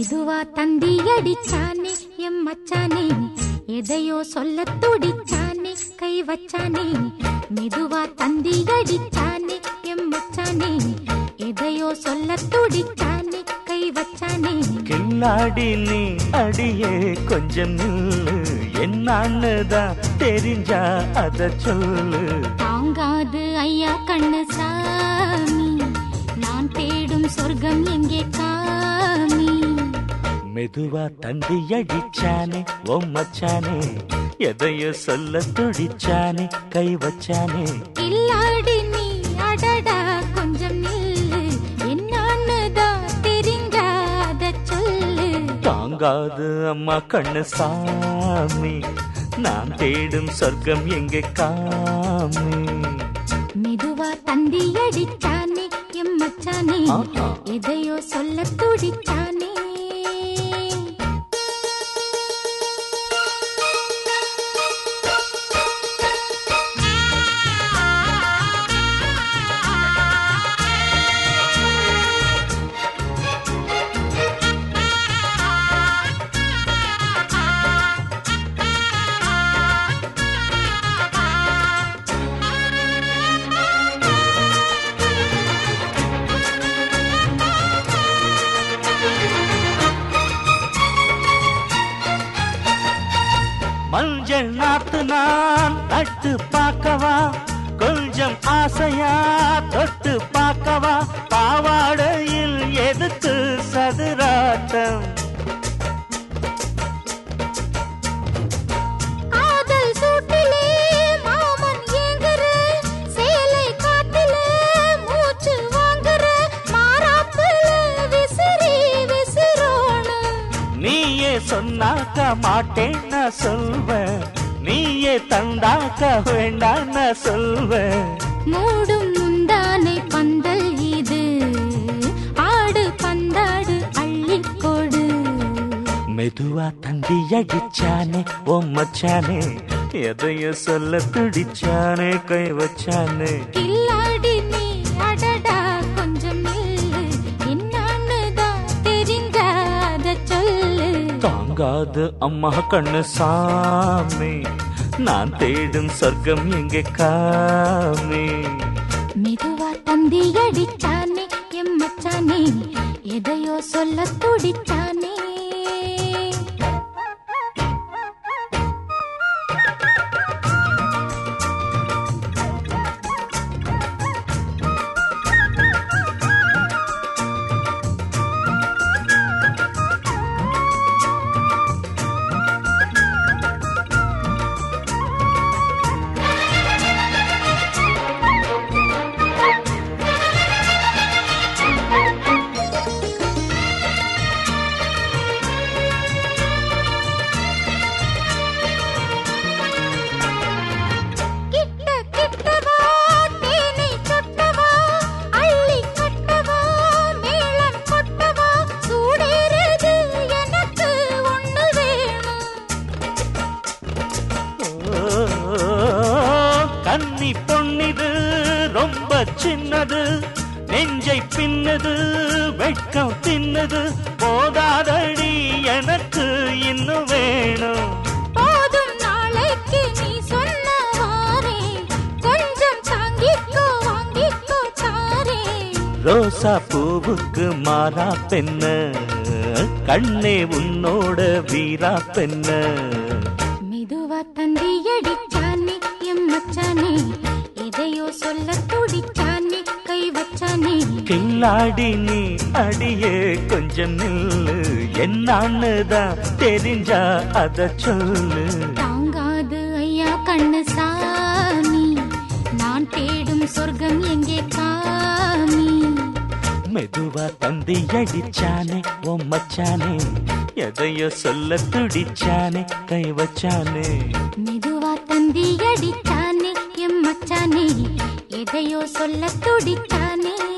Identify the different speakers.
Speaker 1: மெதுவா தந்தி அடிச்சானே எம் மச்சானே, எதையோ சொல்ல துடிச்சானே கை வச்சானே. மெதுவா தந்தி அடிச்சானே எம் மச்சானே, எதையோ சொல்ல துடிச்சானே கை வச்சானே.
Speaker 2: கில்லாடி நீ அடியே கொஞ்சம் நில்லு, என்னான்னுதான் தெரிஞ்சா அத சொல்லு.
Speaker 1: தாங்காது ஐயா கண்ணு சாமி, நான் தேடும் சொர்க்கம் எங்கே காமி.
Speaker 2: மெதுவா தந்தி அடிச்சானே ஓ மச்சானே, எதையோ சொல்ல துடிச்சானே கை வச்சானே.
Speaker 1: கில்லாடி நீ அடடா கொஞ்சம் நில்லு, என்னான்னுதான் தெரிஞ்சாத சொல்லு.
Speaker 2: தாங்காது அம்மா கண்ணு சாமி, நான் தேடும் சொர்க்கம் எங்கே காமி.
Speaker 1: மெதுவா தந்தி அடிச்சானே எம் மச்சானே, எதையோ சொல்ல துடிச்சானே.
Speaker 2: மஞ்சள் நாத்து நான் நட்டு பார்க்கவா, கொஞ்சம் ஆசையா தொட்டு பார்க்கவா. பாவாடையில் எதுக்கு சதுராட்டம்,
Speaker 1: காதல் சூட்டிலே மாமன் ஏங்குற, சேலை காட்டில மூச்சு வாங்குற, மாறாப்புல விசிறி விசிறோணும்.
Speaker 2: நீயே சொன்னாக்க மாட்டேன் நான் சொல்வேன், நீயே தந்தாக்க வேண்டாம் நான் சொல்வேன்.
Speaker 1: மூடும் முந்தானை பந்தல் இது, ஆடு பந்தாடு அள்ளிக்கொடு.
Speaker 2: மெதுவா தந்தி அடிச்சானே ஓ மச்சானே, எதையோ சொல்ல துடிச்சானே கை வச்சானே.
Speaker 1: கில்லாடி நீ அடடா கொஞ்சம் நில்லு, என்னான்னுதான் தெரிஞ்சாத சொல்லு.
Speaker 2: தாங்காது அம்மா கண்ணு சாமி, நான் தேடும் சொர்க்கம் எங்கே காமி.
Speaker 1: மெதுவா தந்தி அடிச்சானே எம் மச்சானே, எதையோ சொல்ல துடிச்சானே.
Speaker 2: கன்னி பொன்னிது ரொம்ப சின்னது, நெஞ்சை பின்னது வெட்கம் தின்னது. போதாதடி எனக்கு இன்னும் வேணும்,
Speaker 1: போதும் நாளைக்கு நீ சொன்னவாரே, கொஞ்சம் தாங்கிக்கோ வாங்கிக்கோ தாரே.
Speaker 2: ரோசா பூவுக்கு மாறா பெண்ண, கண்ணே உன்னோட வீரா பெண்ண.
Speaker 1: மெதுவா தந்தி அடிச்சானே எம் மச்சானே, எதையோ சொல்ல துடிச்சானே கை வச்சானே.
Speaker 2: கில்லாடி நீ அடியே கொஞ்சம் நில்லு, என்னான்னுதான் தெரிஞ்சா அத சொல்லு.
Speaker 1: தாங்காது ஐயா கண்ணு சாமி, நான் தேடும் சொர்க்கம் எங்கே காமி.
Speaker 2: மெதுவா தந்தி அடிச்சானே ஓ மச்சானே, எதையோ சொல்ல துடிச்சானே கை வச்சானே.
Speaker 1: மெதுவா தந்தி அடிச்சானே எம் மச்சானே, எதையோ சொல்ல துடிச்சானே.